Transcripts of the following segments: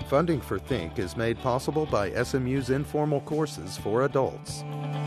Funding for Think is made possible by SMU's informal courses for adults.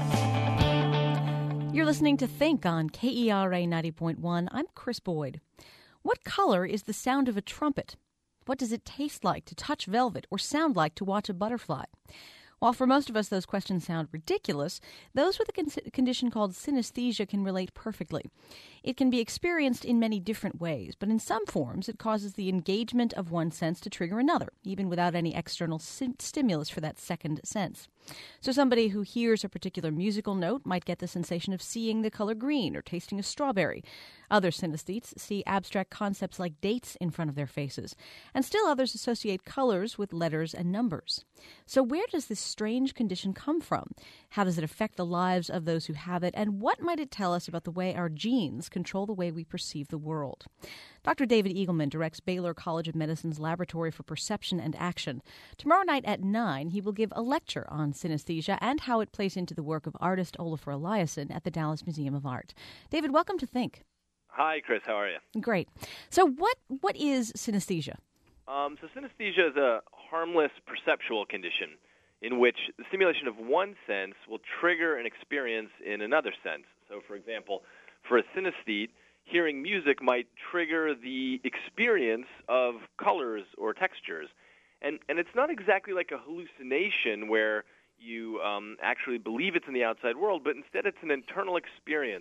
You're listening to Think on KERA 90.1. I'm Chris Boyd. What color is the sound of a trumpet? What does it taste like to touch velvet or sound like to watch a butterfly? While for most of us those questions sound ridiculous, those with a condition called synesthesia can relate perfectly. It can be experienced in many different ways, but in some forms it causes the engagement of one sense to trigger another, even without any external stimulus for that second sense. So somebody who hears a particular musical note might get the sensation of seeing the color green or tasting a strawberry. Other synesthetes see abstract concepts like dates in front of their faces, and still others associate colors with letters and numbers. So where does this strange condition come from? How does it affect the lives of those who have it, and what might it tell us about the way our genes control the way we perceive the world? Dr. David Eagleman directs Baylor College of Medicine's Laboratory for Perception and Action. Tomorrow night at 9, he will give a lecture on synesthesia and how it plays into the work of artist Olafur Eliasson at the Dallas Museum of Art. David, welcome to Think. Hi, Chris. How are you? Great. So what is synesthesia? So synesthesia is a harmless perceptual condition in which the stimulation of one sense will trigger an experience in another sense. So, for example, for a synesthete, hearing music might trigger the experience of colors or textures. And it's not exactly like a hallucination where you actually believe it's in the outside world, but instead it's an internal experience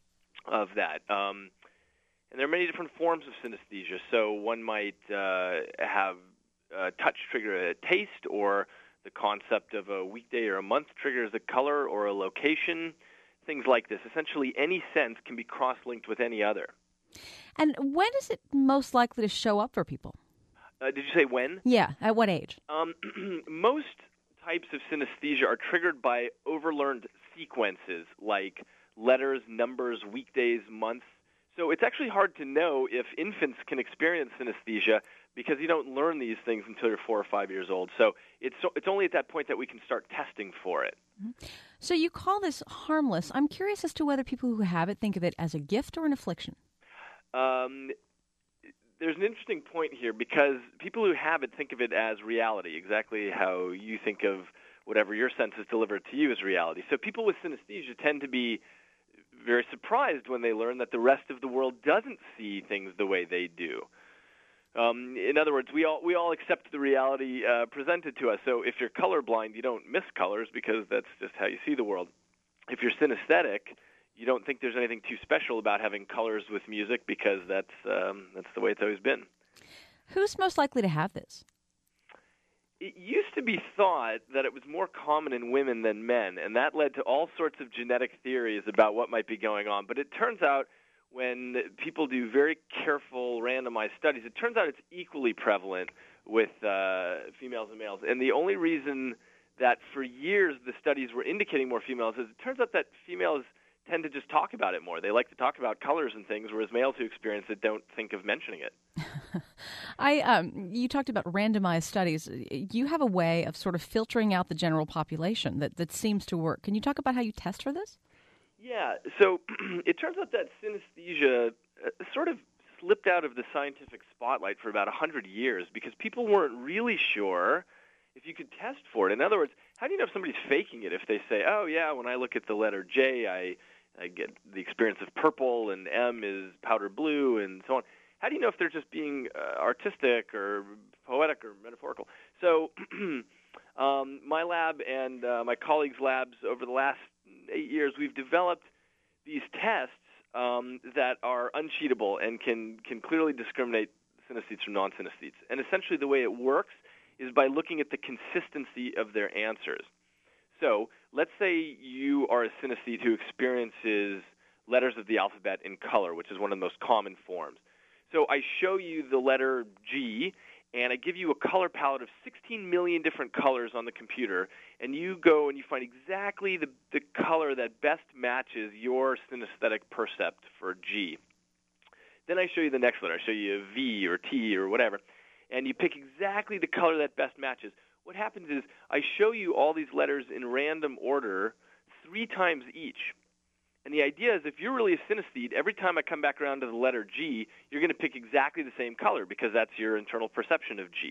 of that. And there are many different forms of synesthesia. So one might have touch trigger a taste, or the concept of a weekday or a month triggers a color or a location, things like this. Essentially, any sense can be cross-linked with any other. And when is it most likely to show up for people? Did you say when? Yeah, at what age? Most types of synesthesia are triggered by overlearned sequences like letters, numbers, weekdays, months. So it's actually hard to know if infants can experience synesthesia because you don't learn these things until you're 4 or 5 years old. So it's only at that point that we can start testing for it. Mm-hmm. So you call this harmless. I'm curious as to whether people who have it think of it as a gift or an affliction. There's an interesting point here because people who have it think of it as reality, exactly how you think of whatever your senses deliver to you as reality. So people with synesthesia tend to be very surprised when they learn that the rest of the world doesn't see things the way they do. In other words, we all accept the reality presented to us. So if you're colorblind, you don't miss colors because that's just how you see the world. If you're synesthetic, you don't think there's anything too special about having colors with music because that's the way it's always been. Who's most likely to have this? It used to be thought that it was more common in women than men, and that led to all sorts of genetic theories about what might be going on. But it turns out when people do very careful randomized studies, it turns out it's equally prevalent with females and males. And the only reason that for years the studies were indicating more females is it turns out that females tend to just talk about it more. They like to talk about colors and things, whereas males who experience it don't think of mentioning it. You talked about randomized studies. You have a way of sort of filtering out the general population that seems to work. Can you talk about how you test for this? Yeah. So it turns out that synesthesia sort of slipped out of the scientific spotlight for about 100 years because people weren't really sure if you could test for it. In other words, how do you know if somebody's faking it if they say, oh, yeah, when I look at the letter J, I get the experience of purple, and M is powder blue, and so on. How do you know if they're just being artistic or poetic or metaphorical? So my lab and my colleagues' labs over the last 8 years, we've developed these tests that are uncheatable and can clearly discriminate synesthetes from non-synesthetes. And essentially the way it works is by looking at the consistency of their answers. So let's say you are a synesthete who experiences letters of the alphabet in color, which is one of the most common forms. So I show you the letter G, and I give you a color palette of 16 million different colors on the computer, and you go and you find exactly the color that best matches your synesthetic percept for G. Then I show you the next letter. I show you a V or T or whatever, and you pick exactly the color that best matches. What happens is I show you all these letters in random order 3 times each. And the idea is if you're really a synesthete, every time I come back around to the letter G, you're going to pick exactly the same color because that's your internal perception of G.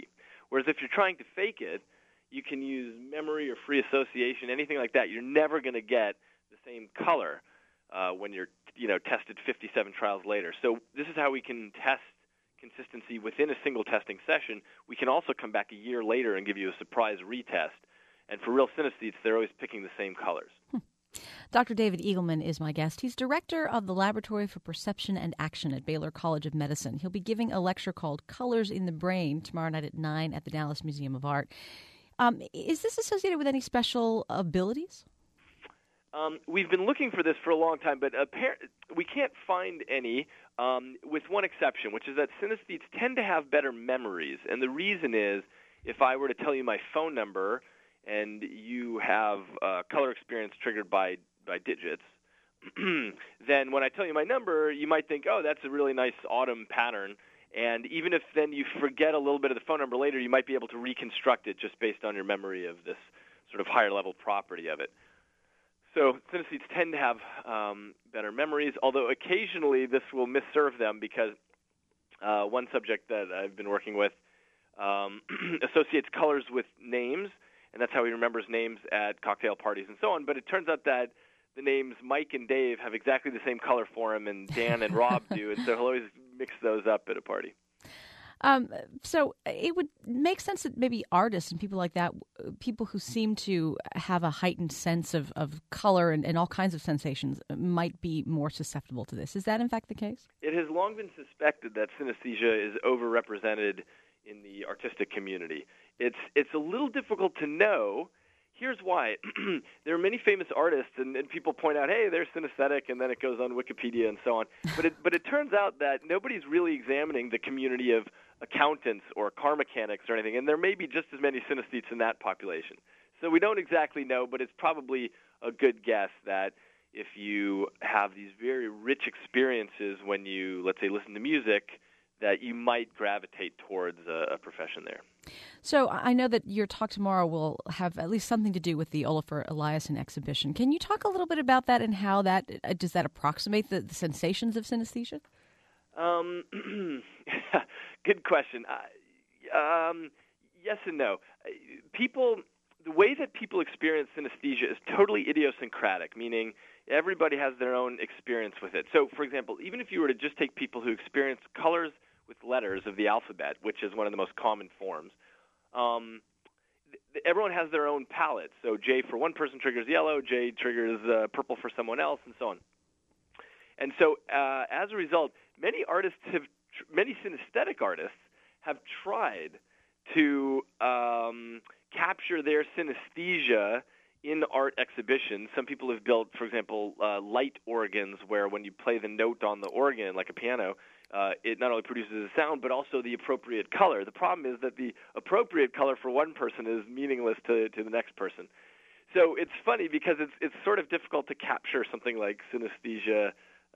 Whereas if you're trying to fake it, you can use memory or free association, anything like that. You're never going to get the same color when you're tested 57 trials later. So this is how we can test consistency within a single testing session. We can also come back a year later and give you a surprise retest. And for real synesthetes, they're always picking the same colors. Dr. David Eagleman is my guest. He's director of the Laboratory for Perception and Action at Baylor College of Medicine. He'll be giving a lecture called Colors in the Brain tomorrow night at 9 at the Dallas Museum of Art. Is this associated with any special abilities? We've been looking for this for a long time, but we can't find any, with one exception, which is that synesthetes tend to have better memories. And the reason is, if I were to tell you my phone number and you have color experience triggered by digits, then when I tell you my number, you might think, oh, that's a really nice autumn pattern. And even if then you forget a little bit of the phone number later, you might be able to reconstruct it just based on your memory of this sort of higher-level property of it. So synesthetes tend to have better memories, although occasionally this will misserve them because one subject that I've been working with associates colors with names, and that's how he remembers names at cocktail parties and so on. But it turns out that the names Mike and Dave have exactly the same color for him, and Dan and Rob do, and so he'll always mix those up at a party. So it would make sense that maybe artists and people like that, people who seem to have a heightened sense of color and all kinds of sensations, might be more susceptible to this. Is that in fact the case? It has long been suspected that synesthesia is overrepresented in the artistic community. It's a little difficult to know. Here's why. There are many famous artists, and people point out, hey, they're synesthetic, and then it goes on Wikipedia and so on. But it turns out that nobody's really examining the community of accountants or car mechanics or anything, and there may be just as many synesthetes in that population. So we don't exactly know, but it's probably a good guess that if you have these very rich experiences when you, let's say, listen to music, that you might gravitate towards a profession there. So I know that your talk tomorrow will have at least something to do with the Olafur Eliasson exhibition. Can you talk a little bit about that and how that does that approximate the sensations of synesthesia? Good question. Yes and no. The way that people experience synesthesia is totally idiosyncratic, meaning everybody has their own experience with it. So, for example, even if you were to just take people who experience colors with letters of the alphabet, which is one of the most common forms, everyone has their own palette. So J for one person triggers yellow, J triggers purple for someone else, and so on. And so as a result, many synesthetic artists have tried to capture their synesthesia in art exhibitions. Some people have built, for example, light organs where when you play the note on the organ, like a piano, it not only produces a sound, but also the appropriate color. The problem is that the appropriate color for one person is meaningless to the next person. So it's funny because it's sort of difficult to capture something like synesthesia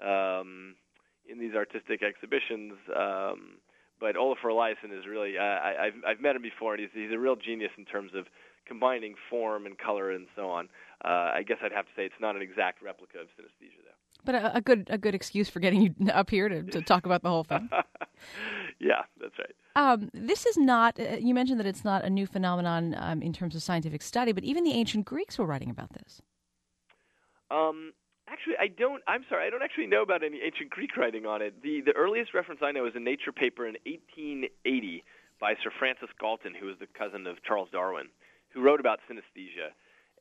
in these artistic exhibitions. But Olafur Eliasson is really, I've met him before, and he's a real genius in terms of combining form and color and so on. I guess I'd have to say it's not an exact replica of synesthesia, though. But a good excuse for getting you up here to talk about the whole thing. Yeah, that's right. This is not, you mentioned that it's not a new phenomenon in terms of scientific study, but even the ancient Greeks were writing about this. Actually, I don't actually know about any ancient Greek writing on it. The earliest reference I know is a Nature paper in 1880 by Sir Francis Galton, who was the cousin of Charles Darwin, who wrote about synesthesia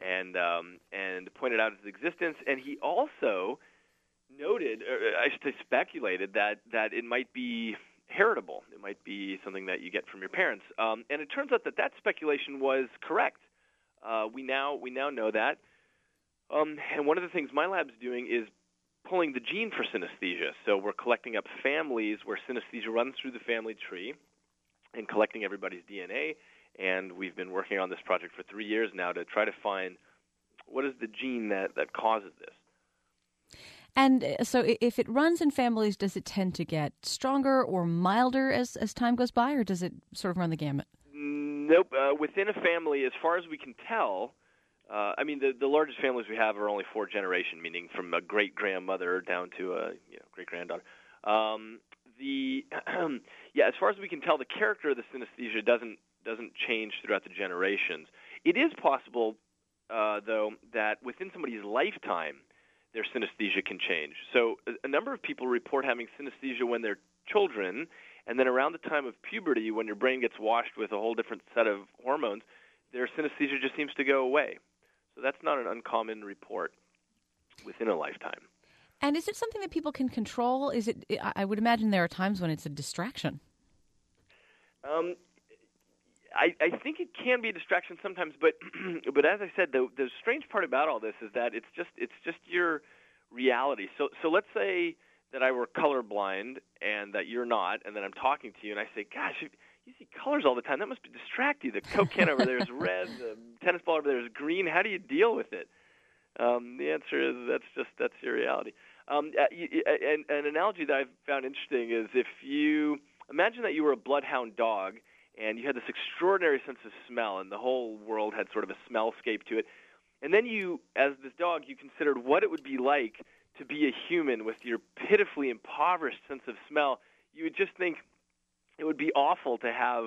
and pointed out its existence. And he also noted, or I should say speculated, that it might be heritable. It might be something that you get from your parents. And it turns out that speculation was correct. We now know that. And one of the things my lab's doing is pulling the gene for synesthesia. So we're collecting up families where synesthesia runs through the family tree and collecting everybody's DNA. And we've been working on this project for 3 years now to try to find what is the gene that causes this. And so if it runs in families, does it tend to get stronger or milder as time goes by, or does it sort of run the gamut? Nope. Within a family, as far as we can tell, the largest families we have are only 4 generation, meaning from a great-grandmother down to a great-granddaughter. As far as we can tell, the character of the synesthesia doesn't doesn't change throughout the generations. It is possible, though, that within somebody's lifetime, their synesthesia can change. So a number of people report having synesthesia when they're children, and then around the time of puberty, when your brain gets washed with a whole different set of hormones, their synesthesia just seems to go away. So that's not an uncommon report within a lifetime. And is it something that people can control? I would imagine there are times when it's a distraction. I think it can be a distraction sometimes, but as I said, the strange part about all this is that it's just your reality. So let's say that I were colorblind and that you're not, and then I'm talking to you and I say, "Gosh, you see colors all the time. That must distract you. The Coke can over there is red. The tennis ball over there is green. How do you deal with it?" The answer is that's your reality. An analogy that I've found interesting is if you imagine that you were a bloodhound dog and you had this extraordinary sense of smell, and the whole world had sort of a smellscape to it. And then you, as this dog, you considered what it would be like to be a human with your pitifully impoverished sense of smell. You would just think it would be awful to have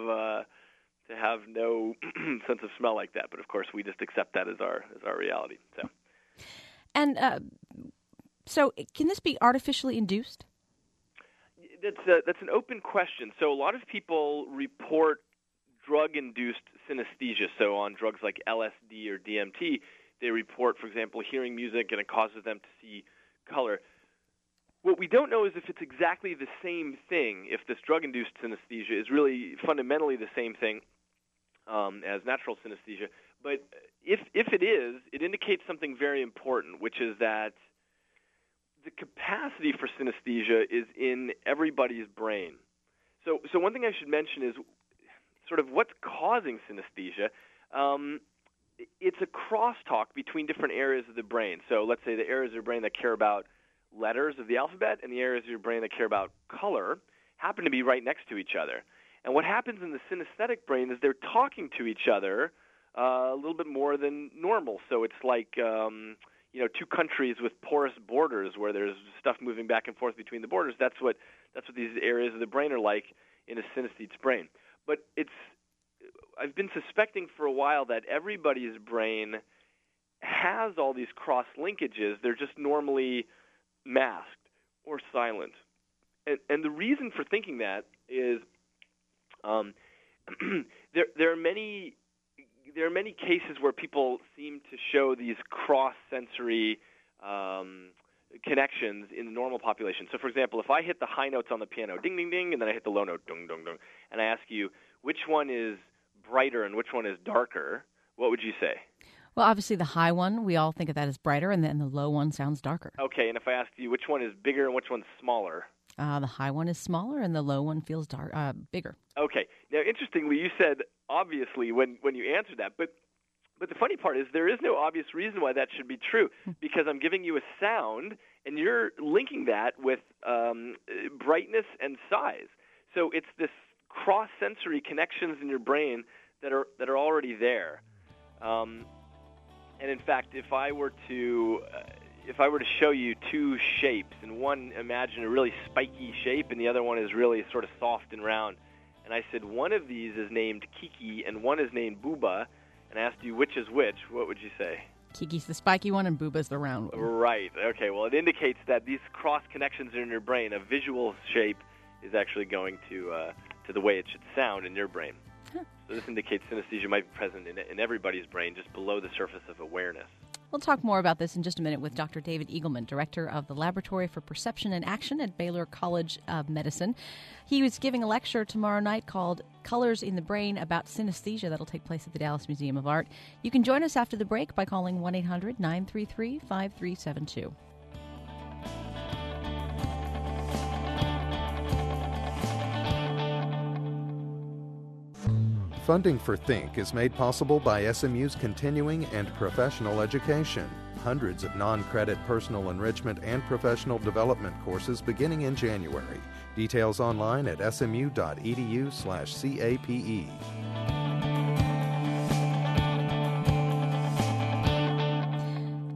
no sense of smell like that. But of course, we just accept that as our reality. So can this be artificially induced? That's an open question. So a lot of people report drug-induced synesthesia. So on drugs like LSD or DMT, they report, for example, hearing music and it causes them to see color. What we don't know is if it's exactly the same thing, if this drug-induced synesthesia is really fundamentally the same thing as natural synesthesia. But if it is, it indicates something very important, which is that the capacity for synesthesia is in everybody's brain. So one thing I should mention is sort of what's causing synesthesia. It's a crosstalk between different areas of the brain. So let's say the areas of your brain that care about letters of the alphabet and the areas of your brain that care about color happen to be right next to each other. And what happens in the synesthetic brain is they're talking to each other a little bit more than normal. So it's like two countries with porous borders where there's stuff moving back and forth between the borders. That's what these areas of the brain are like in a synesthete's brain. But I've been suspecting for a while that everybody's brain has all these cross linkages. They're just normally masked or silent. And the reason for thinking that is there are many cases where people seem to show these cross-sensory connections in the normal population. So, for example, if I hit the high notes on the piano, ding, ding, ding, and then I hit the low note, ding, ding, ding, and I ask you which one is brighter and which one is darker, what would you say? Well, obviously the high one, we all think of that as brighter, and then the low one sounds darker. Okay, and if I asked you which one is bigger and which one's smaller? The high one is smaller, and the low one feels bigger. Okay. Now, interestingly, you said obviously when you answered that, but the funny part is there is no obvious reason why that should be true, because I'm giving you a sound, and you're linking that with brightness and size. So it's this cross-sensory connections in your brain that are already there. And in fact, if I were to show you two shapes, and one, imagine a really spiky shape, and the other one is really sort of soft and round, and I said one of these is named Kiki and one is named Booba, and I asked you which is which, what would you say? Kiki's the spiky one and Booba's the round one. Right. Okay. Well, it indicates that these cross connections in your brain, a visual shape, is actually going to the way it should sound in your brain. Huh. So this indicates synesthesia might be present in everybody's brain, just below the surface of awareness. We'll talk more about this in just a minute with Dr. David Eagleman, director of the Laboratory for Perception and Action at Baylor College of Medicine. He was giving a lecture tomorrow night called Colors in the Brain about Synesthesia that'll take place at the Dallas Museum of Art. You can join us after the break by calling 1-800-933-5372. Funding for Think is made possible by SMU's continuing and professional education. Hundreds of non-credit personal enrichment and professional development courses beginning in January. Details online at smu.edu/CAPE.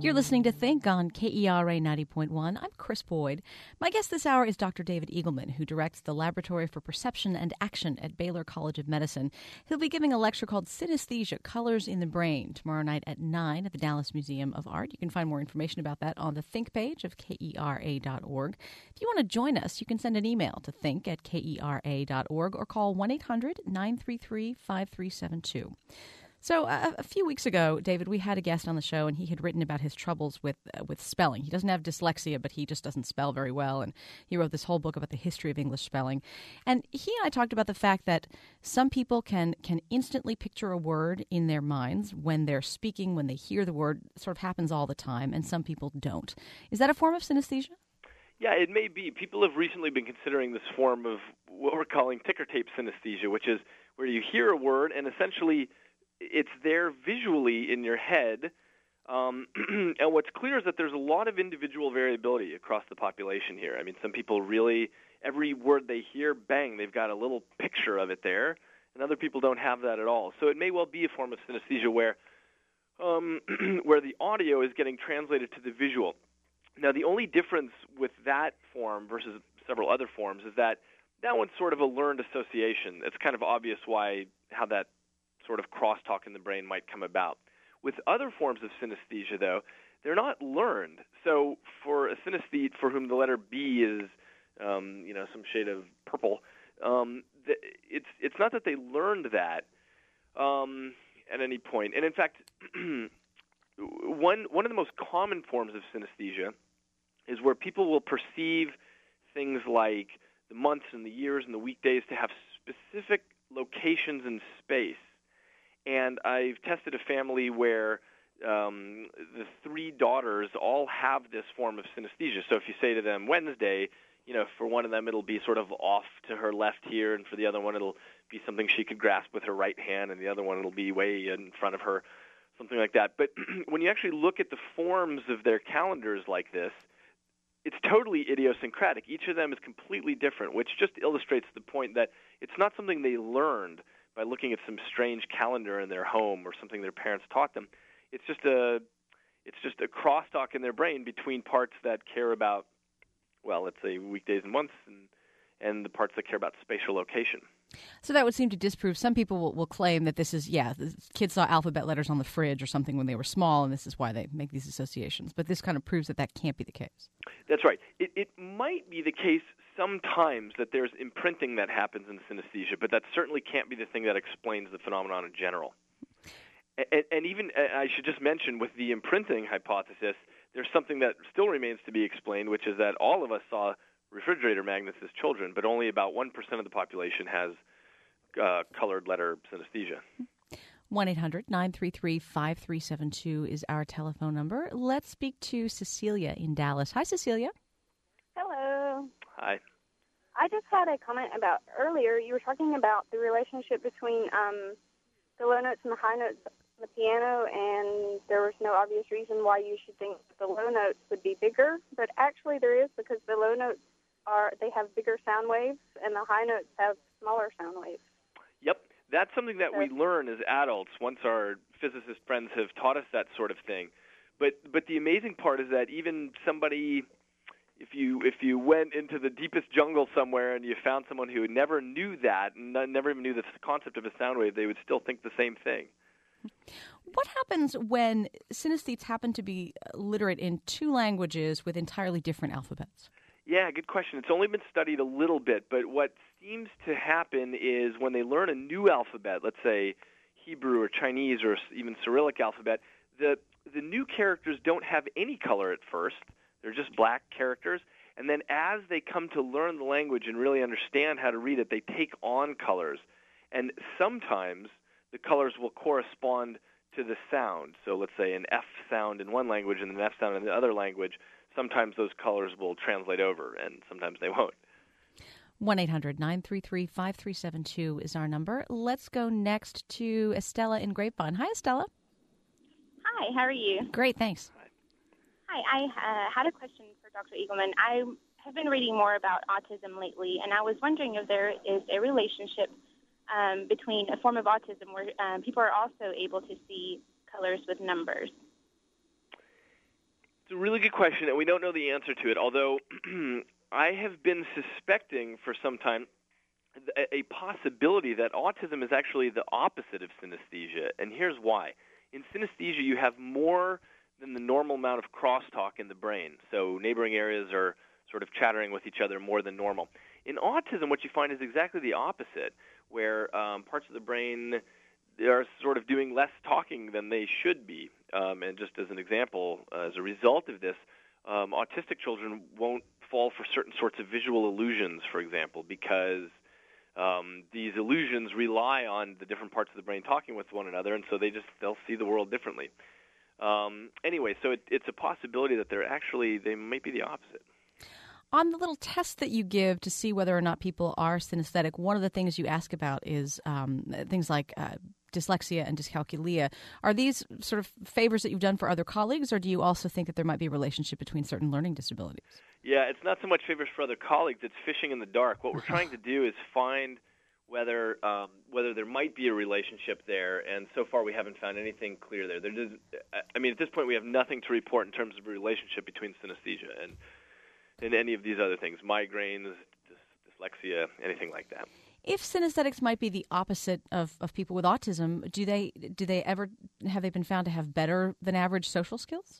You're listening to Think on KERA 90.1. I'm Chris Boyd. My guest this hour is Dr. David Eagleman, who directs the Laboratory for Perception and Action at Baylor College of Medicine. He'll be giving a lecture called Synesthesia, Colors in the Brain, tomorrow night at 9 at the Dallas Museum of Art. You can find more information about that on the Think page of KERA.org. If you want to join us, you can send an email to think@KERA.org or call 1-800-933-5372. So a few weeks ago, David, we had a guest on the show, and he had written about his troubles with spelling. He doesn't have dyslexia, but he just doesn't spell very well, and he wrote this whole book about the history of English spelling. And he and I talked about the fact that some people can instantly picture a word in their minds when they're speaking, when they hear the word. It sort of happens all the time, and some people don't. Is that a form of synesthesia? Yeah, it may be. People have recently been considering this form of what we're calling ticker tape synesthesia, which is where you hear a word and essentially it's there visually in your head, and what's clear is that there's a lot of individual variability across the population here. I mean, some people really, every word they hear, bang, they've got a little picture of it there, and other people don't have that at all. So it may well be a form of synesthesia where the audio is getting translated to the visual. Now, the only difference with that form versus several other forms is that one's sort of a learned association. It's kind of obvious how that sort of crosstalk in the brain might come about. With other forms of synesthesia, though, they're not learned. So for a synesthete for whom the letter B is, some shade of purple, it's not that they learned that at any point. And in fact, one of the most common forms of synesthesia is where people will perceive things like the months and the years and the weekdays to have specific locations in space. And I've tested a family where the three daughters all have this form of synesthesia. So if you say to them Wednesday, for one of them it'll be sort of off to her left here, and for the other one it'll be something she could grasp with her right hand, and the other one it'll be way in front of her, something like that. But when you actually look at the forms of their calendars like this, it's totally idiosyncratic. Each of them is completely different, which just illustrates the point that it's not something they learned by looking at some strange calendar in their home or something their parents taught them. It's just a crosstalk in their brain between parts that care about, well, let's say weekdays and months, and the parts that care about spatial location. So that would seem to disprove. Some people will claim that this is, the kids saw alphabet letters on the fridge or something when they were small, and this is why they make these associations. But this kind of proves that can't be the case. That's right. It might be the case sometimes that there's imprinting that happens in synesthesia, but that certainly can't be the thing that explains the phenomenon in general. And even, I should just mention, with the imprinting hypothesis, there's something that still remains to be explained, which is that all of us saw refrigerator magnets as children, but only about 1% of the population has colored letter synesthesia. 1-800-933-5372 is our telephone number. Let's speak to Cecilia in Dallas. Hi, Cecilia. Hello. Hi. I just had a comment about earlier. You were talking about the relationship between the low notes and the high notes on the piano, and there was no obvious reason why you should think the low notes would be bigger, but actually there is, because the low notes they have bigger sound waves, and the high notes have smaller sound waves. Yep. That's something that we learn as adults once our physicist friends have taught us that sort of thing. But the amazing part is that even somebody, if you went into the deepest jungle somewhere and you found someone who never knew that, and never even knew the concept of a sound wave, they would still think the same thing. What happens when synesthetes happen to be literate in two languages with entirely different alphabets? Yeah, good question. It's only been studied a little bit, but what seems to happen is when they learn a new alphabet, let's say Hebrew or Chinese or even Cyrillic alphabet, the new characters don't have any color at first. They're just black characters. And then as they come to learn the language and really understand how to read it, they take on colors. And sometimes the colors will correspond to the sound. So let's say an F sound in one language and an F sound in the other language. Sometimes those colors will translate over, and sometimes they won't. 1-800-933-5372 is our number. Let's go next to Estella in Grapevine. Hi, Estella. Hi, how are you? Great, thanks. Hi, I had a question for Dr. Eagleman. I have been reading more about autism lately, and I was wondering if there is a relationship between a form of autism where people are also able to see colors with numbers. It's a really good question, and we don't know the answer to it, although I have been suspecting for some time a possibility that autism is actually the opposite of synesthesia, and here's why. In synesthesia, you have more than the normal amount of crosstalk in the brain, so neighboring areas are sort of chattering with each other more than normal. In autism, what you find is exactly the opposite, where parts of the brain are sort of doing less talking than they should be. And just as an example, as a result of this, autistic children won't fall for certain sorts of visual illusions, for example, because these illusions rely on the different parts of the brain talking with one another, and so they'll see the world differently. Anyway, so it's a possibility that they might be the opposite. On the little test that you give to see whether or not people are synesthetic, one of the things you ask about is things like dyslexia and dyscalculia. Are these sort of favors that you've done for other colleagues, or do you also think that there might be a relationship between certain learning disabilities? Yeah, it's not so much favors for other colleagues. It's fishing in the dark. What we're trying to do is find whether there might be a relationship there, and so far we haven't found anything clear there. At this point we have nothing to report in terms of a relationship between synesthesia and any of these other things, migraines, dyslexia, anything like that. If synesthetics might be the opposite of people with autism, have they been found to have better than average social skills?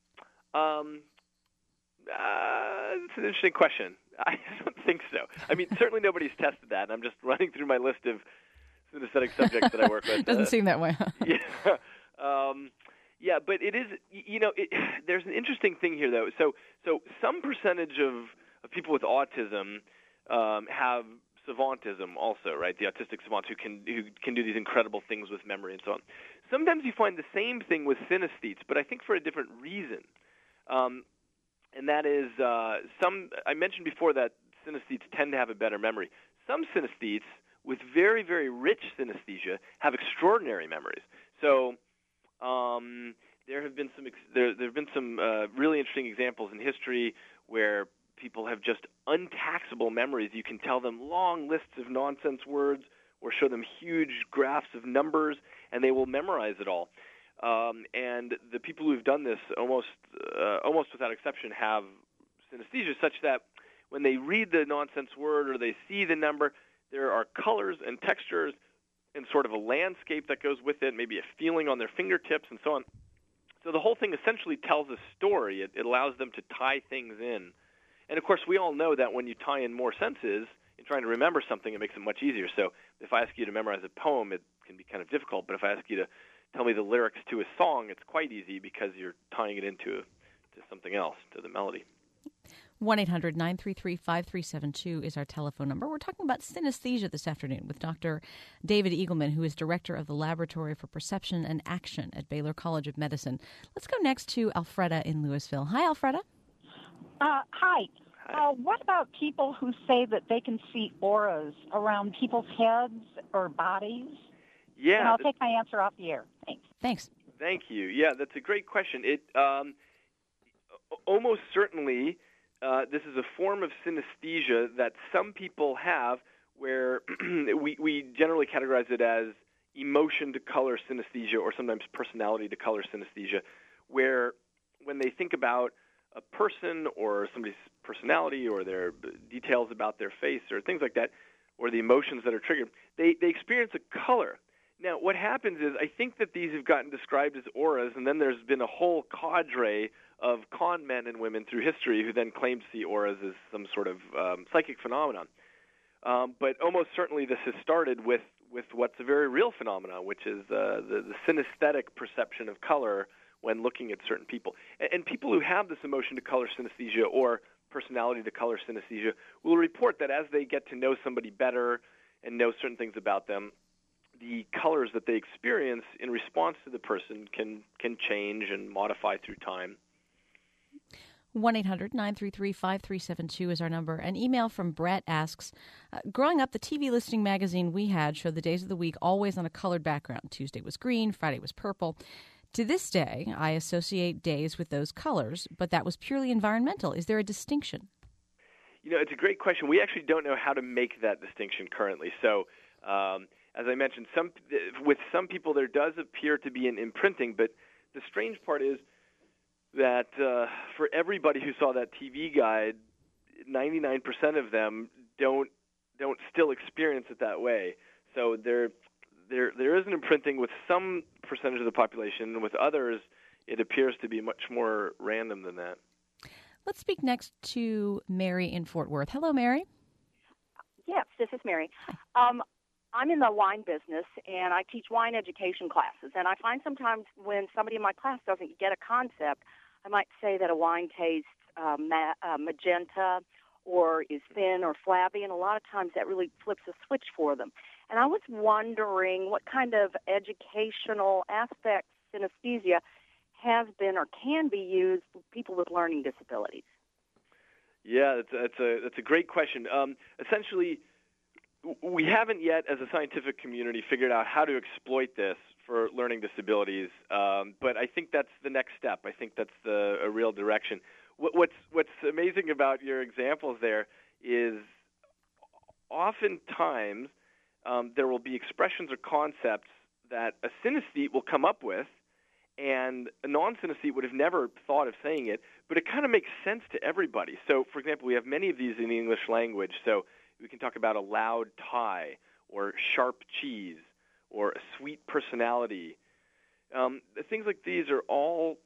It's an interesting question. I don't think so. Certainly nobody's tested that, and I'm just running through my list of synesthetic subjects that I work with. Doesn't seem that way. Yeah. Yeah, but it is, there's an interesting thing here, though. So some percentage of people with autism have savantism also, right? The autistic savants who can do these incredible things with memory and so on. Sometimes you find the same thing with synesthetes, but I think for a different reason. And that is, I mentioned before that synesthetes tend to have a better memory. Some synesthetes with very, very rich synesthesia have extraordinary memories. So there have been some really interesting examples in history where people have just untaxable memories. You can tell them long lists of nonsense words or show them huge graphs of numbers, and they will memorize it all. And the people who've done this almost without exception have synesthesia, such that when they read the nonsense word or they see the number, there are colors and textures and sort of a landscape that goes with it, maybe a feeling on their fingertips and so on. So the whole thing essentially tells a story. It allows them to tie things in. And, of course, we all know that when you tie in more senses in trying to remember something, it makes it much easier. So if I ask you to memorize a poem, it can be kind of difficult. But if I ask you to tell me the lyrics to a song, it's quite easy because you're tying it into something else, to the melody. 1-800-933-5372 is our telephone number. We're talking about synesthesia this afternoon with Dr. David Eagleman, who is director of the Laboratory for Perception and Action at Baylor College of Medicine. Let's go next to Alfreda in Louisville. Hi, Alfreda. Hi. What about people who say that they can see auras around people's heads or bodies? Yeah. And I'll take my answer off the air. Thanks. Thank you. Yeah, that's a great question. It almost certainly this is a form of synesthesia that some people have where we generally categorize it as emotion to color synesthesia or sometimes personality to color synesthesia, where when they think about a person or somebody's personality or their details about their face or things like that, or the emotions that are triggered, they experience a color. Now, what happens is I think that these have gotten described as auras, and then there's been a whole cadre of con men and women through history who then claim to see auras as some sort of psychic phenomenon. But almost certainly this has started with what's a very real phenomenon, which is the synesthetic perception of color when looking at certain people. And people who have this emotion to color synesthesia or personality to color synesthesia will report that as they get to know somebody better and know certain things about them, the colors that they experience in response to the person can change and modify through time. 1-800-933-5372 is our number. An email from Brett asks, growing up, the TV listing magazine we had showed the days of the week always on a colored background. Tuesday was green, Friday was purple. To this day, I associate days with those colors, but that was purely environmental. Is there a distinction? It's a great question. We actually don't know how to make that distinction currently. So, as I mentioned, with some people there does appear to be an imprinting, but the strange part is that for everybody who saw that TV guide, 99% of them don't still experience it that way. So there is an imprinting with some percentage of the population, and with others, it appears to be much more random than that. Let's speak next to Mary in Fort Worth. Hello, Mary. Yes, this is Mary. I'm in the wine business, and I teach wine education classes. And I find sometimes when somebody in my class doesn't get a concept, I might say that a wine tastes magenta or is thin or flabby, and a lot of times that really flips a switch for them. And I was wondering what kind of educational aspects synesthesia has been or can be used for people with learning disabilities. Yeah, that's a great question. Essentially, we haven't yet, as a scientific community, figured out how to exploit this for learning disabilities. But I think that's the next step. I think that's a real direction. What's amazing about your examples there is oftentimes there will be expressions or concepts that a synesthete will come up with, and a non-synesthete would have never thought of saying it, but it kind of makes sense to everybody. So, for example, we have many of these in the English language. So we can talk about a loud tie or sharp cheese or a sweet personality. Things like these are all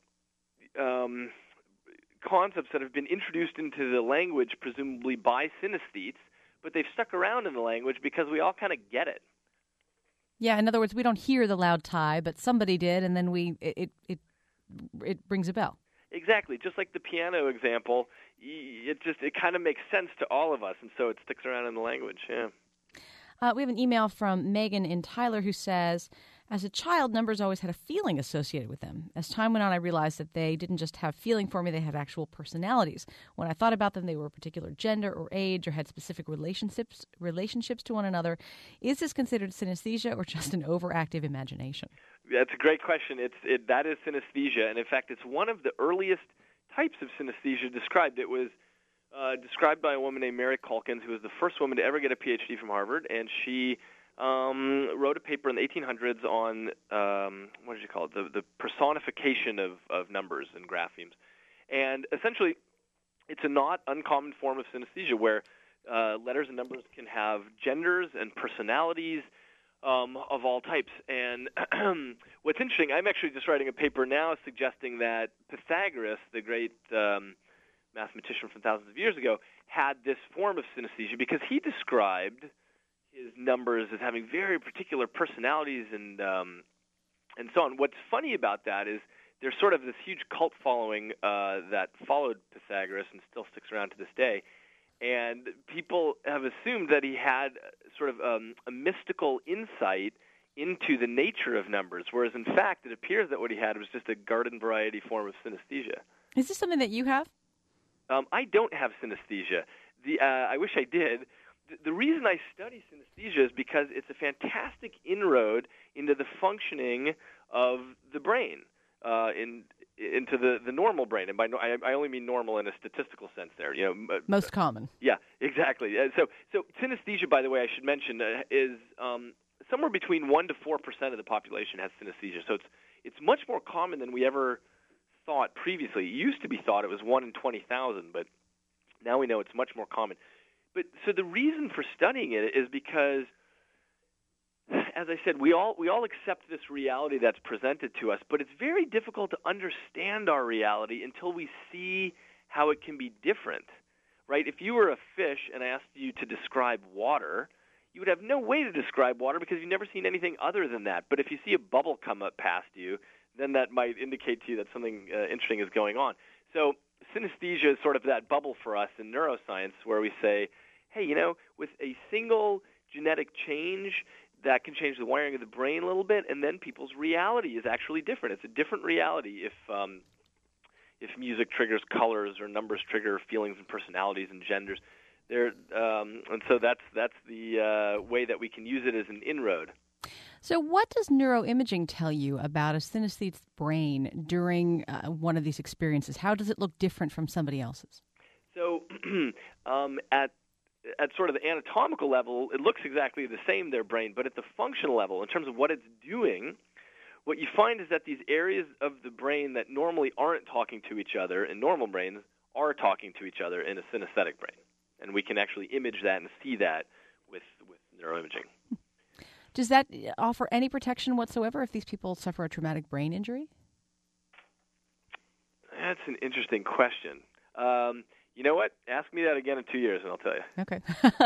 concepts that have been introduced into the language, presumably by synesthetes, but they've stuck around in the language because we all kind of get it. Yeah, in other words, we don't hear the loud tie, but somebody did, and then it rings a bell. Exactly. Just like the piano example, it kind of makes sense to all of us, and so it sticks around in the language. Yeah. We have an email from Megan in Tyler who says, as a child, numbers always had a feeling associated with them. As time went on, I realized that they didn't just have feeling for me, they had actual personalities. When I thought about them, they were a particular gender or age or had specific relationships to one another. Is this considered synesthesia or just an overactive imagination? That's a great question. That is synesthesia, and in fact, it's one of the earliest types of synesthesia described. It was described by a woman named Mary Calkins, who was the first woman to ever get a PhD from Harvard, and she wrote a paper in the 1800s on, what did you call it, the personification of numbers and graphemes. And essentially, it's a not uncommon form of synesthesia where letters and numbers can have genders and personalities of all types. And what's interesting, I'm actually just writing a paper now suggesting that Pythagoras, the great mathematician from thousands of years ago, had this form of synesthesia because he described his numbers as having very particular personalities and so on. What's funny about that is there's sort of this huge cult following that followed Pythagoras and still sticks around to this day. And people have assumed that he had sort of a mystical insight into the nature of numbers, whereas in fact it appears that what he had was just a garden variety form of synesthesia. Is this something that you have? I don't have synesthesia. I wish I did. The reason I study synesthesia is because it's a fantastic inroad into the functioning of the brain, into the normal brain. And by I only mean normal in a statistical sense there. Most common. Yeah, exactly. So synesthesia, by the way, I should mention, is somewhere between 1% to 4% of the population has synesthesia. So it's much more common than we ever thought previously. It used to be thought it was 1 in 20,000, but now we know it's much more common. But so the reason for studying it is because, as I said, we all accept this reality that's presented to us, but it's very difficult to understand our reality until we see how it can be different, right? If you were a fish and I asked you to describe water, you would have no way to describe water because you've never seen anything other than that. But if you see a bubble come up past you, then that might indicate to you that something interesting is going on. So synesthesia is sort of that bubble for us in neuroscience where we say, hey, with a single genetic change, that can change the wiring of the brain a little bit, and then people's reality is actually different. It's a different reality if music triggers colors or numbers trigger feelings and personalities and genders. And so that's the way that we can use it as an inroad. So what does neuroimaging tell you about a synesthete's brain during one of these experiences? How does it look different from somebody else's? So at sort of the anatomical level, it looks exactly the same, their brain, but at the functional level, in terms of what it's doing, what you find is that these areas of the brain that normally aren't talking to each other in normal brains are talking to each other in a synesthetic brain. And we can actually image that and see that with neuroimaging. Does that offer any protection whatsoever if these people suffer a traumatic brain injury? That's an interesting question. You know what? Ask me that again in 2 years, and I'll tell you. Okay.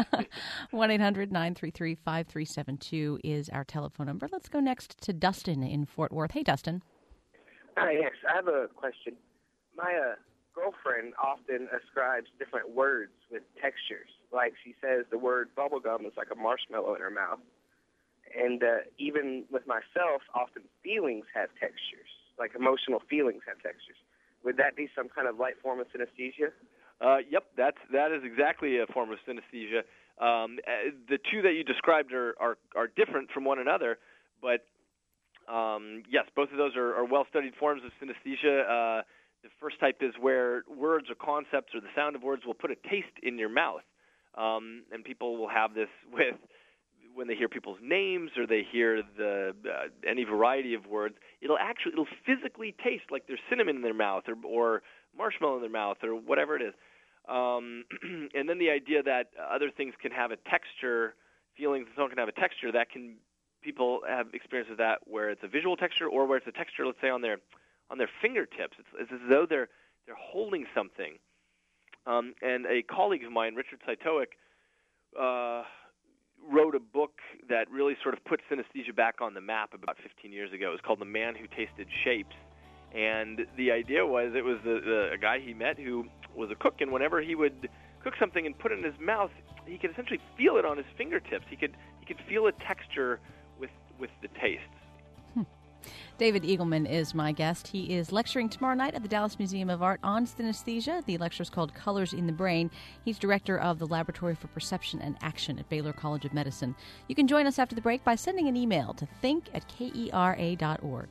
1-800-933-5372 is our telephone number. Let's go next to Dustin in Fort Worth. Hey, Dustin. Hi, yes. I have a question. My girlfriend often ascribes different words with textures. Like she says the word bubblegum is like a marshmallow in her mouth. And even with myself, often feelings have textures, like emotional feelings have textures. Would that be some kind of light form of synesthesia? Yep, that is exactly a form of synesthesia. The two that you described are different from one another, but yes, both of those are well-studied forms of synesthesia. The first type is where words or concepts or the sound of words will put a taste in your mouth, and people will have this with when they hear people's names or they hear any variety of words. It'll physically taste like there's cinnamon in their mouth or marshmallow in their mouth or whatever it is. And then the idea that other things can have a texture, feelings and so on can have a texture, people have experience of that where it's a visual texture or where it's a texture, let's say, on their fingertips. It's as though they're holding something. And a colleague of mine, Richard Cytowic, wrote a book that really sort of put synesthesia back on the map about 15 years ago. It was called The Man Who Tasted Shapes. And the idea was it was a guy he met who was a cook, and whenever he would cook something and put it in his mouth, he could essentially feel it on his fingertips. He could feel a texture with the taste. David Eagleman is my guest. He is lecturing tomorrow night at the Dallas Museum of Art on synesthesia. The lecture is called Colors in the Brain. He's director of the Laboratory for Perception and Action at Baylor College of Medicine. You can join us after the break by sending an email to think@kera.org.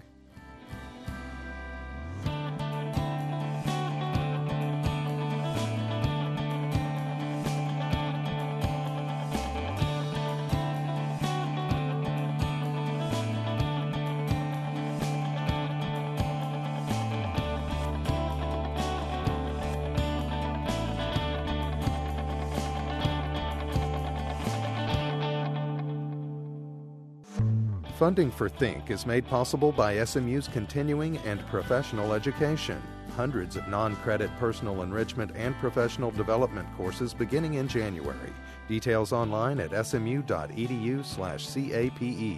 Funding for Think is made possible by SMU's continuing and professional education. Hundreds of non-credit personal enrichment and professional development courses beginning in January. Details online at smu.edu/CAPE.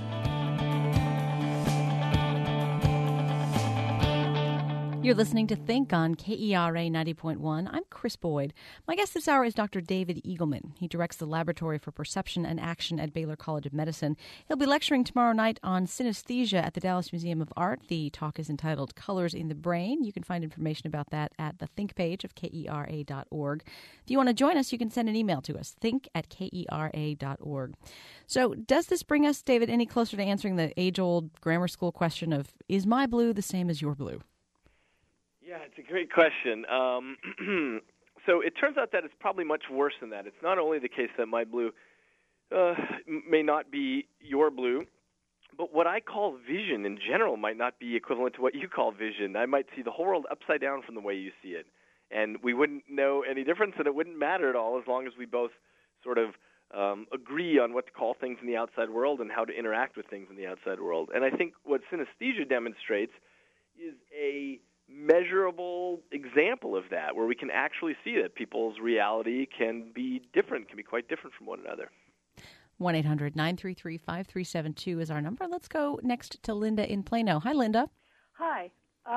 You're listening to Think on KERA 90.1. I'm Chris Boyd. My guest this hour is Dr. David Eagleman. He directs the Laboratory for Perception and Action at Baylor College of Medicine. He'll be lecturing tomorrow night on synesthesia at the Dallas Museum of Art. The talk is entitled Colors in the Brain. You can find information about that at the Think page of KERA.org. If you want to join us, you can send an email to us, think@KERA.org. So does this bring us, David, any closer to answering the age-old grammar school question of, is my blue the same as your blue? Yeah, it's a great question. So it turns out that it's probably much worse than that. It's not only the case that my blue may not be your blue, but what I call vision in general might not be equivalent to what you call vision. I might see the whole world upside down from the way you see it, and we wouldn't know any difference, and it wouldn't matter at all as long as we both sort of agree on what to call things in the outside world and how to interact with things in the outside world. And I think what synesthesia demonstrates is a measurable example of that, where we can actually see that people's reality can be quite different from one another. 1-800-933-5372 is our number. Let's go next to Linda in Plano. Hi, Linda. Hi.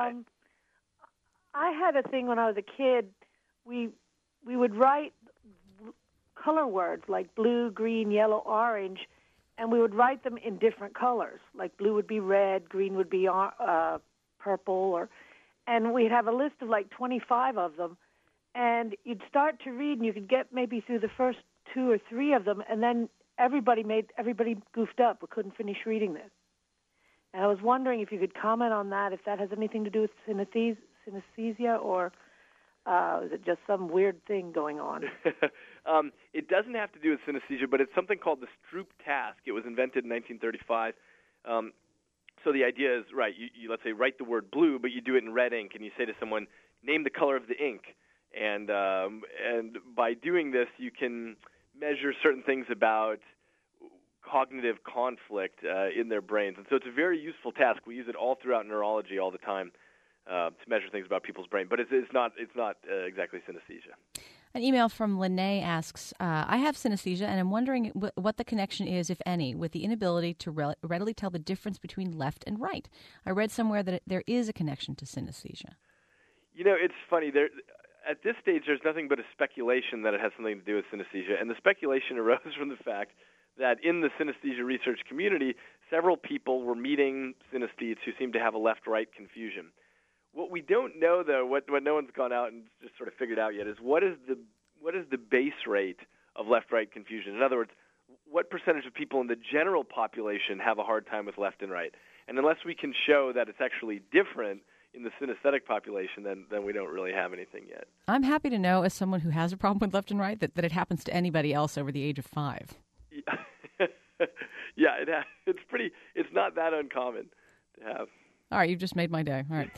I had a thing when I was a kid. We would write color words like blue, green, yellow, orange, and we would write them in different colors. Like blue would be red, green would be purple, and we'd have a list of like 25 of them, and you'd start to read, and you could get maybe through the first 2 or 3 of them, and then everybody goofed up. We couldn't finish reading this. And I was wondering if you could comment on that, if that has anything to do with synesthesia, or is it just some weird thing going on? It doesn't have to do with synesthesia, but it's something called the Stroop task. It was invented in 1935. So the idea is, right, you let's say write the word blue, but you do it in red ink, and you say to someone, name the color of the ink. And by doing this, you can measure certain things about cognitive conflict in their brains. And so it's a very useful task. We use it all throughout neurology all the time to measure things about people's brain. But it's not exactly synesthesia. An email from Lene asks, I have synesthesia, and I'm wondering what the connection is, if any, with the inability to readily tell the difference between left and right. I read somewhere that there is a connection to synesthesia. You know, it's funny. At this stage, there's nothing but a speculation that it has something to do with synesthesia. And the speculation arose from the fact that in the synesthesia research community, several people were meeting synesthetes who seemed to have a left-right confusion. What we don't know, though, what no one's gone out and just sort of figured out yet, is what is the base rate of left-right confusion? In other words, what percentage of people in the general population have a hard time with left and right? And unless we can show that it's actually different in the synesthetic population, then we don't really have anything yet. I'm happy to know, as someone who has a problem with left and right, that it happens to anybody else over the age of 5. Yeah, it's not that uncommon to have. All right, you've just made my day. All right.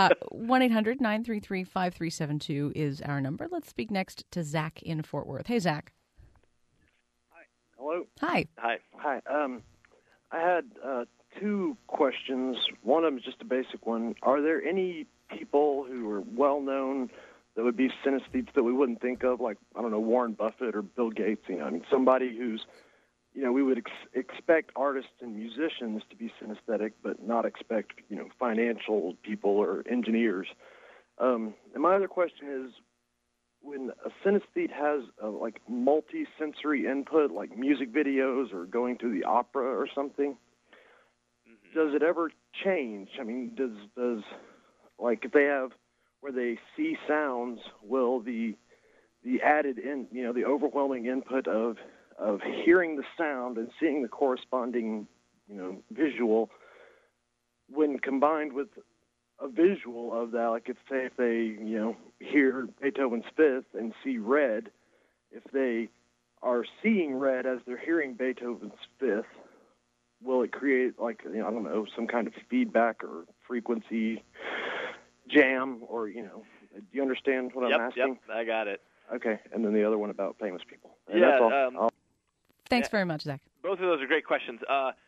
1-800-933-5372 is our number. Let's speak next to Zach in Fort Worth. Hey, Zach. Hi. Hello. Hi. Hi. Hi. I had 2 questions. One of them is just a basic one. Are there any people who are well-known that would be synesthetes that we wouldn't think of, like, I don't know, Warren Buffett or Bill Gates? You know, I mean, somebody who's, you know, we would expect artists and musicians to be synesthetic, but not expect, you know, financial people or engineers. And my other question is, when a synesthete has like multi-sensory input, like music videos or going to the opera or something, does it ever change? I mean, does like if they have where they see sounds, will the added in, you know, the overwhelming input of hearing the sound and seeing the corresponding, you know, visual, when combined with a visual of that, like if they, you know, hear Beethoven's Fifth and see red, if they are seeing red as they're hearing Beethoven's Fifth, will it create, like, you know, I don't know, some kind of feedback or frequency jam, or, you know, do you understand what I'm asking? Yep, I got it. Okay, and then the other one about famous people. And yeah. That's all. Thanks very much, Zach. Both of those are great questions.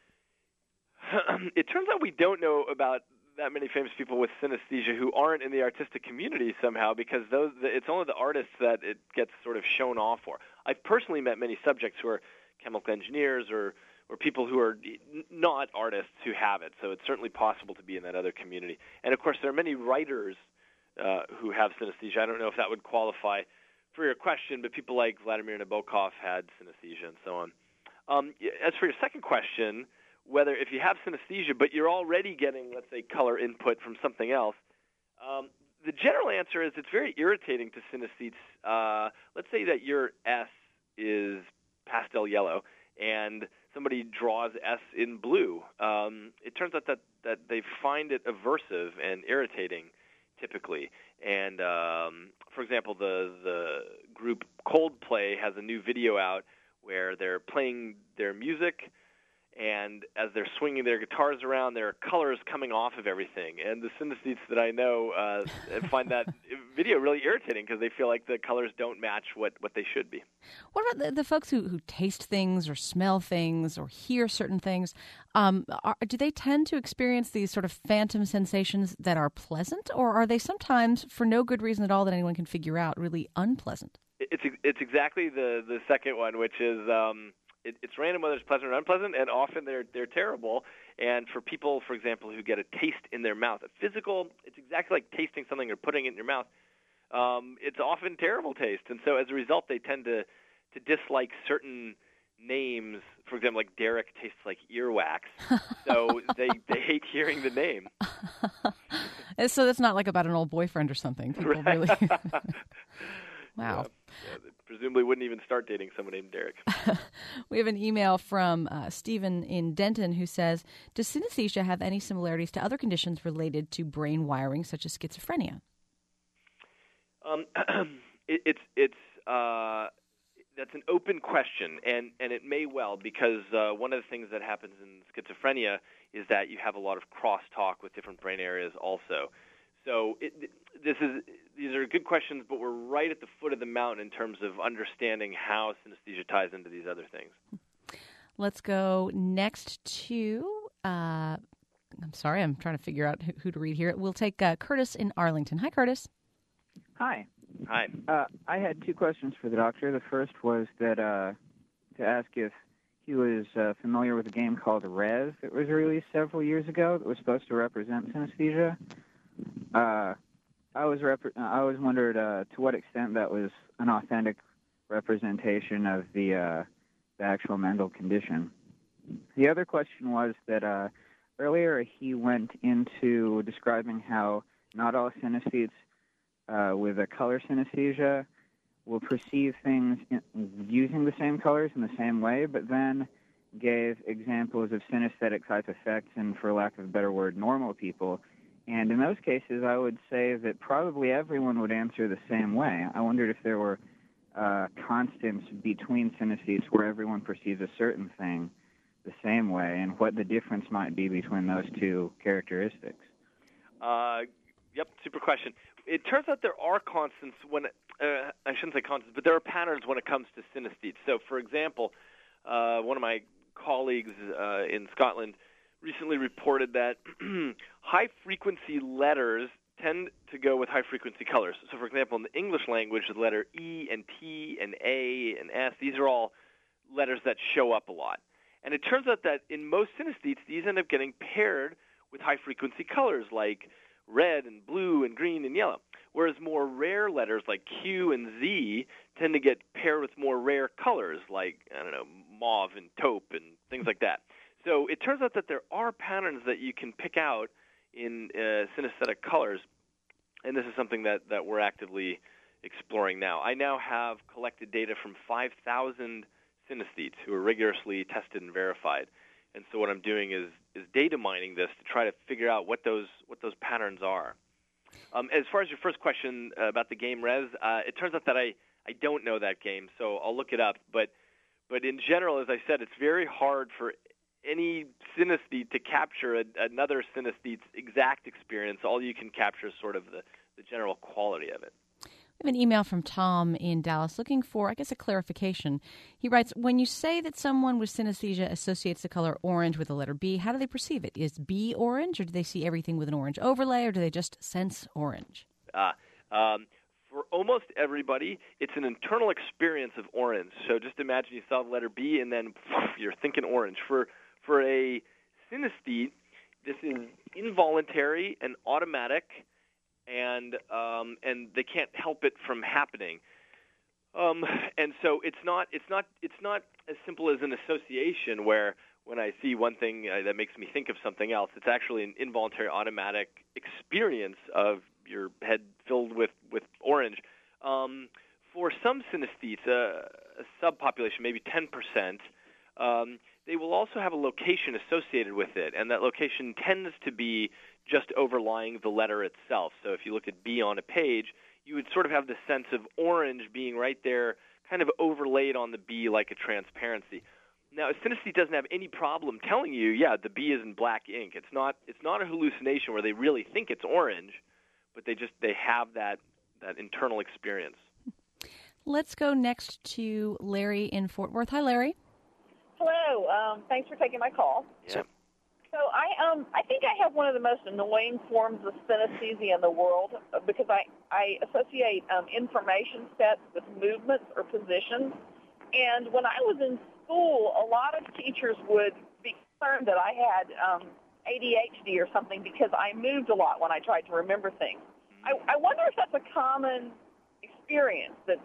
It turns out we don't know about that many famous people with synesthesia who aren't in the artistic community somehow, because it's only the artists that it gets sort of shown off for. I've personally met many subjects who are chemical engineers or people who are not artists who have it, so it's certainly possible to be in that other community. And, of course, there are many writers who have synesthesia. I don't know if that would qualify for your question, but people like Vladimir Nabokov had synesthesia and so on. As for your second question, whether if you have synesthesia but you're already getting, let's say, color input from something else, the general answer is it's very irritating to synesthetes. Let's say that your S is pastel yellow and somebody draws S in blue. It turns out that they find it aversive and irritating typically. And, for example, the group Coldplay has a new video out where they're playing their music, and as they're swinging their guitars around, there are colors coming off of everything. And the synesthetes that I know find that video really irritating because they feel like the colors don't match what they should be. What about the folks who taste things or smell things or hear certain things? Do they tend to experience these sort of phantom sensations that are pleasant, or are they sometimes, for no good reason at all that anyone can figure out, really unpleasant? It's exactly the second one, which is it's random whether it's pleasant or unpleasant, and often they're terrible. And for people, for example, who get a taste in their mouth, it's exactly like tasting something or putting it in your mouth. It's often terrible taste, and so as a result, they tend to dislike certain names. For example, like Derek tastes like earwax, so they hate hearing the name. So that's not like about an old boyfriend or something. People really. Wow. Yeah, they presumably wouldn't even start dating someone named Derek. We have an email from Stephen in Denton who says, does synesthesia have any similarities to other conditions related to brain wiring, such as schizophrenia? That's an open question, and it may well, because one of the things that happens in schizophrenia is that you have a lot of crosstalk with different brain areas also. So these are good questions, but we're right at the foot of the mountain in terms of understanding how synesthesia ties into these other things. Let's go next to, I'm sorry, I'm trying to figure out who to read here. We'll take Curtis in Arlington. Hi, Curtis. Hi. Hi. I had two questions for the doctor. The first was that to ask if he was familiar with a game called Rev that was released several years ago that was supposed to represent synesthesia. I was wondered to what extent that was an authentic representation of the actual mental condition. The other question was that earlier he went into describing how not all synesthetes with a color synesthesia will perceive things using the same colors in the same way, but then gave examples of synesthetic type effects and, for lack of a better word, normal people. And in those cases, I would say that probably everyone would answer the same way. I wondered if there were constants between synesthetes where everyone perceives a certain thing the same way, and what the difference might be between those two characteristics. Yep, super question. It turns out there are constants when, I shouldn't say constants, but there are patterns when it comes to synesthetes. So, for example, one of my colleagues in Scotland recently reported that high-frequency letters tend to go with high-frequency colors. So, for example, in the English language, the letter E and T and A and S, these are all letters that show up a lot. And it turns out that in most synesthetes, these end up getting paired with high-frequency colors like red and blue and green and yellow, whereas more rare letters like Q and Z tend to get paired with more rare colors like, I don't know, mauve and taupe and things like that. So it turns out that there are patterns that you can pick out in synesthetic colors, and this is something that we're actively exploring now. I now have collected data from 5,000 synesthetes who are rigorously tested and verified. And so what I'm doing is data mining this to try to figure out what those patterns are. As far as your first question about the game Rez, it turns out that I don't know that game, so I'll look it up. But in general, as I said, it's very hard for any synesthete to capture another synesthete's exact experience. All you can capture is sort of the general quality of it. We have an email from Tom in Dallas looking for, I guess, a clarification. He writes, when you say that someone with synesthesia associates the color orange with the letter B, how do they perceive it? Is B orange, or do they see everything with an orange overlay, or do they just sense orange? For almost everybody, it's an internal experience of orange. So just imagine you saw the letter B, and then you're thinking orange. For a synesthete, this is involuntary and automatic, and they can't help it from happening. And so it's not as simple as an association where when I see one thing that makes me think of something else. It's actually an involuntary automatic experience of your head filled with orange. For some synesthetes, a subpopulation, maybe 10%, they will also have a location associated with it, and that location tends to be just overlying the letter itself. So if you look at B on a page, you would sort of have the sense of orange being right there, kind of overlaid on the B like a transparency. Now, a synesthete doesn't have any problem telling you, yeah, the B is in black ink. It's not a hallucination where they really think it's orange, but they have that internal experience. Let's go next to Larry in Fort Worth. Hi, Larry. Hello. Thanks for taking my call. Yeah. So I think I have one of the most annoying forms of synesthesia in the world because I associate information sets with movements or positions. And when I was in school, a lot of teachers would be concerned that I had ADHD or something because I moved a lot when I tried to remember things. I wonder if that's a common experience, that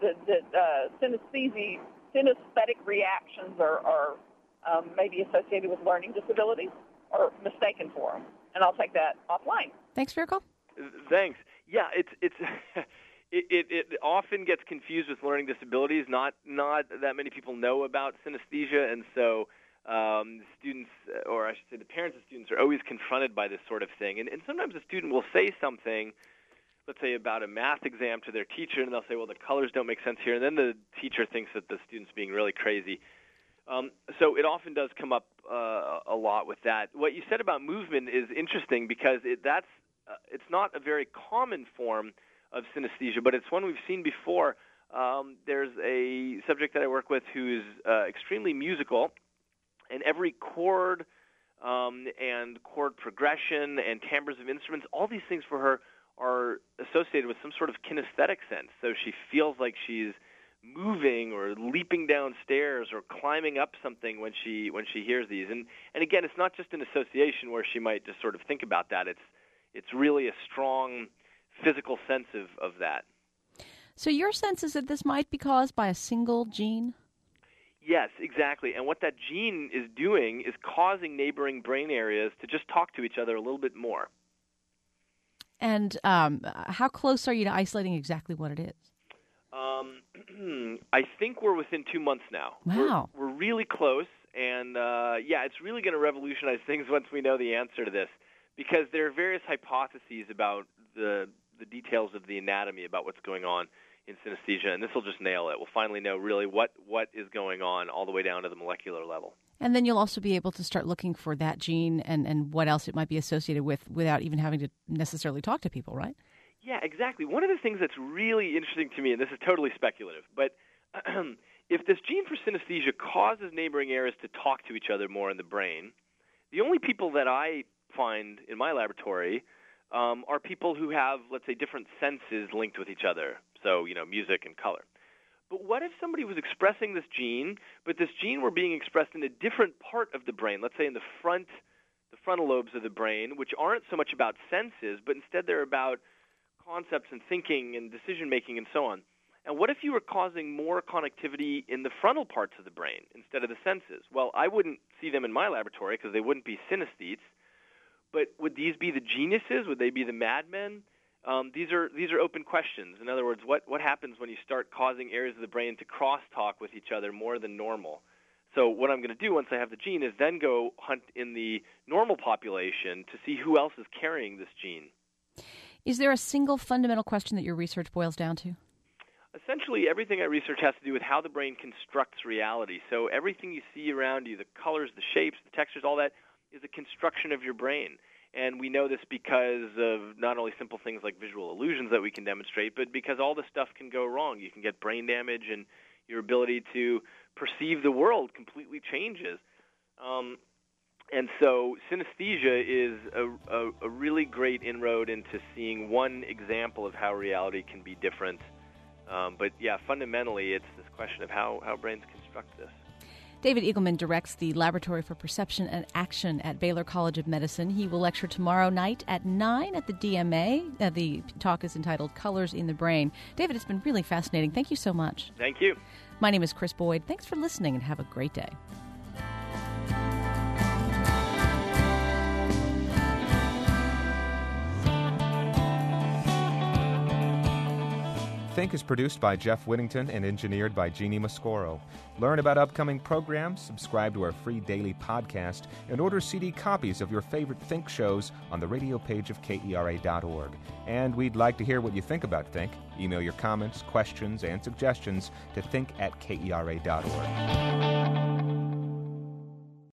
synesthetic reactions are maybe associated with learning disabilities or mistaken for them. And I'll take that offline. Thanks for your call. Thanks. Yeah, it often gets confused with learning disabilities. Not that many people know about synesthesia, and so students, or I should say the parents of students, are always confronted by this sort of thing. And sometimes a student will say something let's say, about a math exam to their teacher, and they'll say, well, the colors don't make sense here, and then the teacher thinks that the student's being really crazy. So it often does come up a lot with that. What you said about movement is interesting because it's not a very common form of synesthesia, but it's one we've seen before. There's a subject that I work with who is extremely musical, and every chord and chord progression and timbres of instruments, all these things for her are associated with some sort of kinesthetic sense. So she feels like she's moving or leaping down stairs or climbing up something when she hears these. And again, it's not just an association where she might just sort of think about that. It's really a strong physical sense of that. So your sense is that this might be caused by a single gene? Yes, exactly. And what that gene is doing is causing neighboring brain areas to just talk to each other a little bit more. And how close are you to isolating exactly what it is? I think we're within 2 months now. Wow. We're really close, and it's really going to revolutionize things once we know the answer to this, because there are various hypotheses about the details of the anatomy about what's going on in synesthesia, and this will just nail it. We'll finally know really what is going on all the way down to the molecular level. And then you'll also be able to start looking for that gene and what else it might be associated with without even having to necessarily talk to people, right? Yeah, exactly. One of the things that's really interesting to me, and this is totally speculative, but if this gene for synesthesia causes neighboring areas to talk to each other more in the brain, the only people that I find in my laboratory are people who have, let's say, different senses linked with each other, so, music and color. But what if somebody was expressing this gene, but this gene were being expressed in a different part of the brain, let's say in the frontal lobes of the brain, which aren't so much about senses, but instead they're about concepts and thinking and decision-making and so on. And what if you were causing more connectivity in the frontal parts of the brain instead of the senses? Well, I wouldn't see them in my laboratory because they wouldn't be synesthetes, but would these be the geniuses? Would they be the madmen? These are open questions. In other words, what happens when you start causing areas of the brain to crosstalk with each other more than normal? So what I'm going to do once I have the gene is then go hunt in the normal population to see who else is carrying this gene. Is there a single fundamental question that your research boils down to? Essentially, everything I research has to do with how the brain constructs reality. So everything you see around you, the colors, the shapes, the textures, all that is a construction of your brain. And we know this because of not only simple things like visual illusions that we can demonstrate, but because all this stuff can go wrong. You can get brain damage, and your ability to perceive the world completely changes. And so synesthesia is a really great inroad into seeing one example of how reality can be different. But fundamentally, it's this question of how brains construct this. David Eagleman directs the Laboratory for Perception and Action at Baylor College of Medicine. He will lecture tomorrow night at 9 at the DMA. The talk is entitled Colors in the Brain. David, it's been really fascinating. Thank you so much. Thank you. My name is Chris Boyd. Thanks for listening, and have a great day. Think is produced by Jeff Whittington and engineered by Jeannie Mascoro. Learn about upcoming programs, subscribe to our free daily podcast, and order CD copies of your favorite Think shows on the radio page of KERA.org. And we'd like to hear what you think about Think. Email your comments, questions, and suggestions to think@KERA.org.